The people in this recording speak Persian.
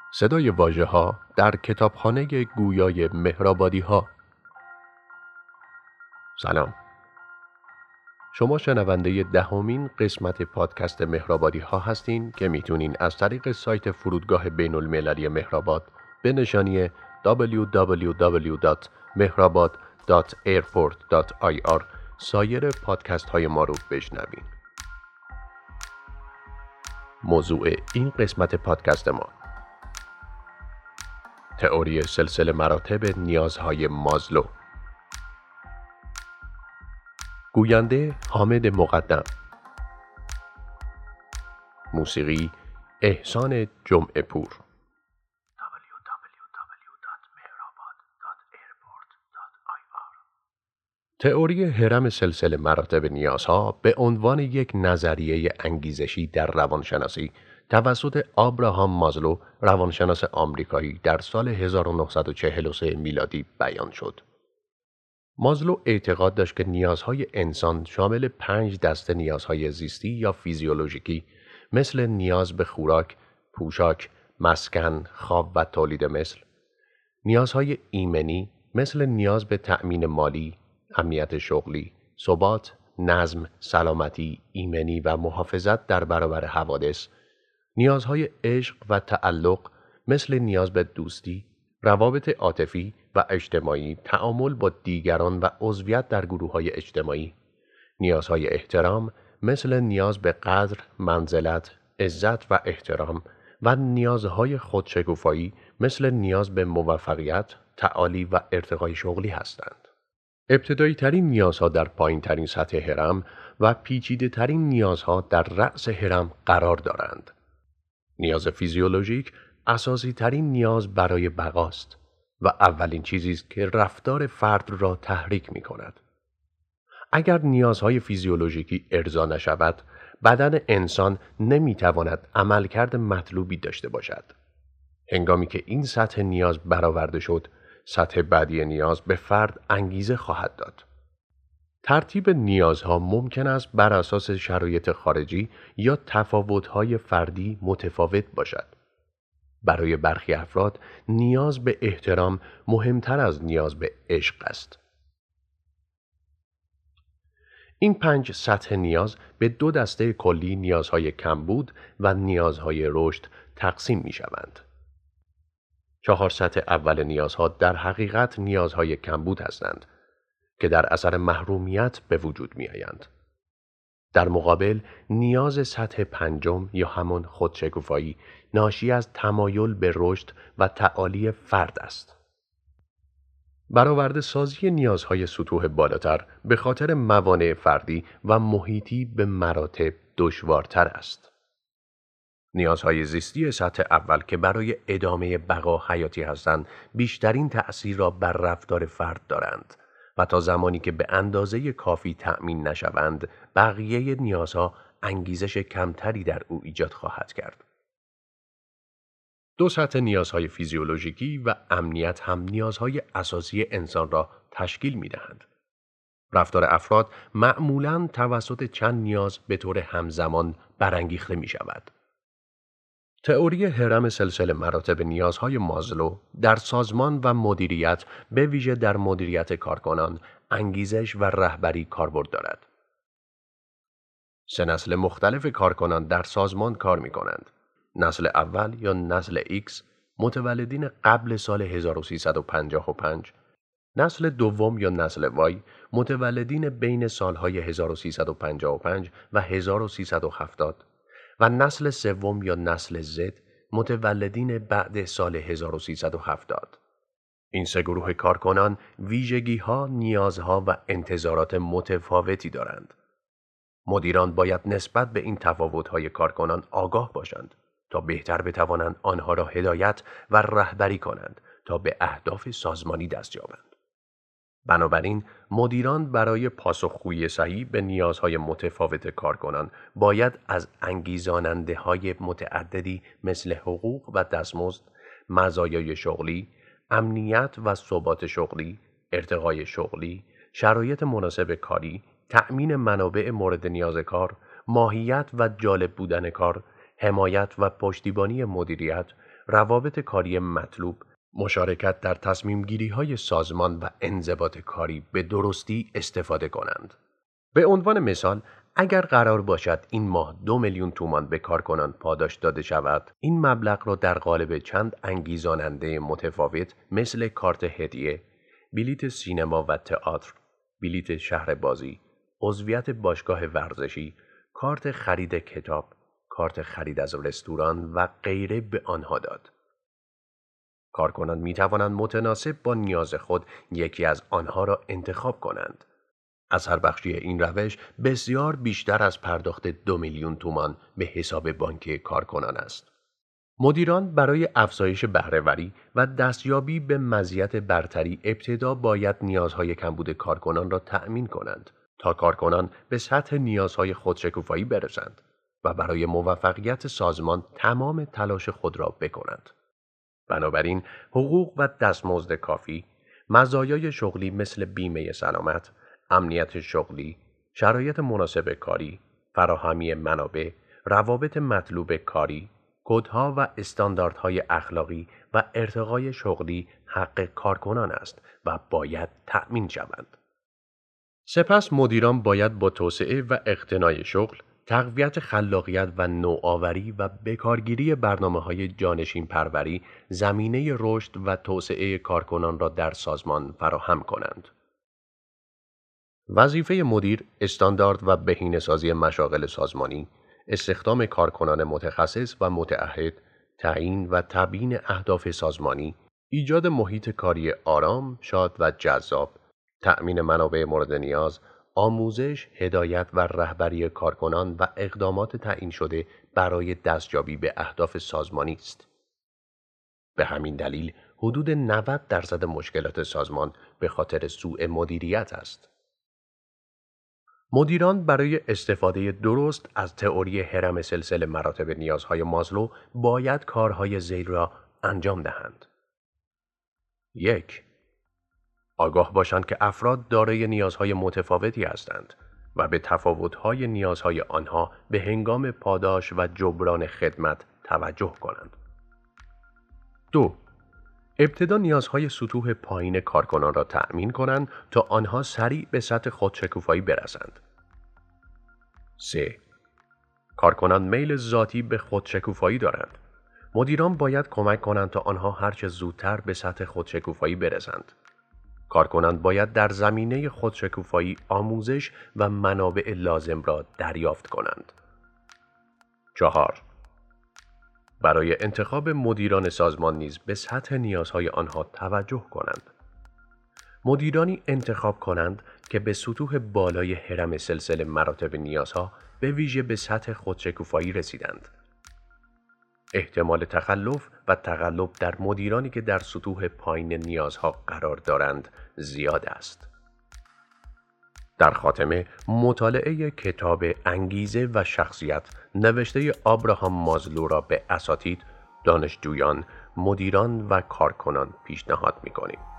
صدای واژه‌ها در کتابخانه گویای مهرآبادی‌ها. سلام. شما شنونده 10مین قسمت پادکست مهرآبادی‌ها هستین که میتونین از طریق سایت فرودگاه بین‌المللی مهرآباد به نشانی www.mehrabad.airport.ir سایر پادکست های ما رو بشنوین. موضوع این قسمت پادکست ما: تئوری سلسله مراتب نیازهای مازلو. گوینده حامد مقدم. موسیقی احسان جمعه پور. تئوری هرم سلسله مراتب نیازها به عنوان یک نظریه انگیزشی در روانشناسی توسط آبراهام مازلو، روانشناس آمریکایی، در سال 1943 میلادی بیان شد. مازلو اعتقاد داشت که نیازهای انسان شامل 5 دسته نیازهای زیستی یا فیزیولوژیکی مثل نیاز به خوراک، پوشاک، مسکن، خواب و تولید مثل، نیازهای ایمنی مثل نیاز به تأمین مالی، امنیت شغلی، ثبات، نظم، سلامتی، ایمنی و محافظت در برابر حوادث، نیازهای عشق و تعلق مثل نیاز به دوستی، روابط عاطفی و اجتماعی، تعامل با دیگران و عضویت در گروه‌های اجتماعی، نیازهای احترام مثل نیاز به قدر، منزلت، عزت و احترام و نیازهای خودشکوفایی مثل نیاز به موفقیت، تعالی و ارتقای شغلی هستند. ابتدایی ترین نیازها در پایین ترین سطح هرم و پیچیده ترین نیازها در رأس هرم قرار دارند. نیاز فیزیولوژیک اساسی ترین نیاز برای بقاست و اولین چیزی است که رفتار فرد را تحریک می کند. اگر نیازهای فیزیولوژیکی ارضا نشود، بدن انسان نمی تواند عملکرد مطلوبی داشته باشد. هنگامی که این سطح نیاز برآورده شد، سطح بعدی نیاز به فرد انگیزه خواهد داد. ترتیب نیازها ممکن است بر اساس شرایط خارجی یا تفاوت‌های فردی متفاوت باشد. برای برخی افراد نیاز به احترام مهمتر از نیاز به عشق است. این 5 سطح نیاز به 2 دسته کلی نیازهای کمبود و نیازهای رشد تقسیم می شوند. 4 سطح اول نیازها در حقیقت نیازهای کمبود هستند که در اثر محرومیت به وجود می آیند. در مقابل نیاز سطح پنجم یا همان خودشکوفایی ناشی از تمایل به رشد و تعالی فرد است. برآورده سازی نیازهای سطوح بالاتر به خاطر موانع فردی و محیطی به مراتب دشوارتر است. نیازهای زیستی سطح اول که برای ادامه بقا حیاتی هستند، بیشترین تأثیر را بر رفتار فرد دارند و تا زمانی که به اندازه کافی تأمین نشوند، بقیه نیازها انگیزش کمتری در او ایجاد خواهد کرد. 2 سطح نیازهای فیزیولوژیکی و امنیت هم نیازهای اساسی انسان را تشکیل می دهند. رفتار افراد معمولاً توسط چند نیاز به طور همزمان برانگیخته می شود. تئوری هرم سلسله مراتب نیازهای مازلو در سازمان و مدیریت، به ویژه در مدیریت کارکنان، انگیزش و رهبری کاربرد دارد. 3 نسل مختلف کارکنان در سازمان کار می کنند. نسل اول یا نسل X متولدین قبل سال 1355، نسل دوم یا نسل Y متولدین بین سالهای 1355 و 1370 و نسل سوم یا نسل Z متولدین بعد سال 1370. این 3 گروه کارکنان ویژگی‌ها، نیازها و انتظارات متفاوتی دارند. مدیران باید نسبت به این تفاوت‌های کارکنان آگاه باشند تا بهتر بتوانند آنها را هدایت و رهبری کنند تا به اهداف سازمانی دست یابند. بنابراین مدیران برای پاسخگویی صحیح به نیازهای متفاوت کارکنان باید از انگیزاننده‌های متعددی مثل حقوق و دستمزد، مزایای شغلی، امنیت و ثبات شغلی، ارتقای شغلی، شرایط مناسب کاری، تأمین منابع مورد نیاز کار، ماهیت و جالب بودن کار، حمایت و پشتیبانی مدیریت، روابط کاری مطلوب، مشارکت در تصمیم گیری های سازمان و انضباط کاری به درستی استفاده کنند. به عنوان مثال، اگر قرار باشد این ماه 2 میلیون تومان به کارکنان پاداش داده شود، این مبلغ را در قالب چند انگیزاننده متفاوت مثل کارت هدیه، بلیت سینما و تئاتر، بلیت شهر بازی، عضویت باشگاه ورزشی، کارت خرید کتاب، کارت خرید از رستوران و غیره به آنها داد. کارکنان می توانند متناسب با نیاز خود یکی از آنها را انتخاب کنند. اثربخشی این روش بسیار بیشتر از پرداخت 2 میلیون تومان به حساب بانکی کارکنان است. مدیران برای افزایش بهره‌وری و دستیابی به مزیت برتری ابتدا باید نیازهای کمبود کارکنان را تأمین کنند تا کارکنان به سطح نیازهای خود شکوفایی برسند و برای موفقیت سازمان تمام تلاش خود را بکنند. بنابراین حقوق و دستمزد کافی، مزایای شغلی مثل بیمه سلامت، امنیت شغلی، شرایط مناسب کاری، فراهمی منابع، روابط مطلوب کاری، کدها و استانداردهای اخلاقی و ارتقای شغلی حق کارکنان است و باید تأمین شوند. سپس مدیران باید با توسعه و اقتناع شغل، تقویت خلاقیت و نوآوری و بکارگیری برنامه‌های جانشین پروری زمینه رشد و توسعه کارکنان را در سازمان فراهم کنند. وظیفه مدیر استاندارد و بهینه‌سازی مشاغل سازمانی، استخدام کارکنان متخصص و متعهد، تعیین و تبیین اهداف سازمانی، ایجاد محیط کاری آرام، شاد و جذاب، تأمین منابع مورد نیاز، آموزش، هدایت و رهبری کارکنان و اقدامات تعیین شده برای دستیابی به اهداف سازمانی است. به همین دلیل حدود 90% مشکلات سازمان به خاطر سوء مدیریت است. مدیران برای استفاده درست از تئوری هرم سلسله مراتب نیازهای مازلو باید کارهای زیر را انجام دهند. 1. آگاه باشند که افراد دارای نیازهای متفاوتی هستند و به تفاوت‌های نیازهای آنها به هنگام پاداش و جبران خدمت توجه کنند. 2. ابتدا نیازهای سطوح پایین کارکنان را تأمین کنند تا آنها سریع به سطح خودشکوفایی برسند. 3. کارکنان میل ذاتی به خودشکوفایی دارند. مدیران باید کمک کنند تا آنها هرچه زودتر به سطح خودشکوفایی برسند. کارکنان باید در زمینه خودشکوفایی آموزش و منابع لازم را دریافت کنند. 4. برای انتخاب مدیران سازمان نیز به سطح نیازهای آنها توجه کنند. مدیرانی انتخاب کنند که به سطوح بالای هرم سلسله مراتب نیازها به ویژه به سطح خودشکوفایی رسیدند. احتمال تخلف و تقلب در مدیرانی که در سطوح پایین نیازها قرار دارند زیاد است. در خاتمه، مطالعه کتاب انگیزه و شخصیت نوشته آبراهام مازلو را به اساتید، دانشجویان، مدیران و کارکنان پیشنهاد می‌کنیم.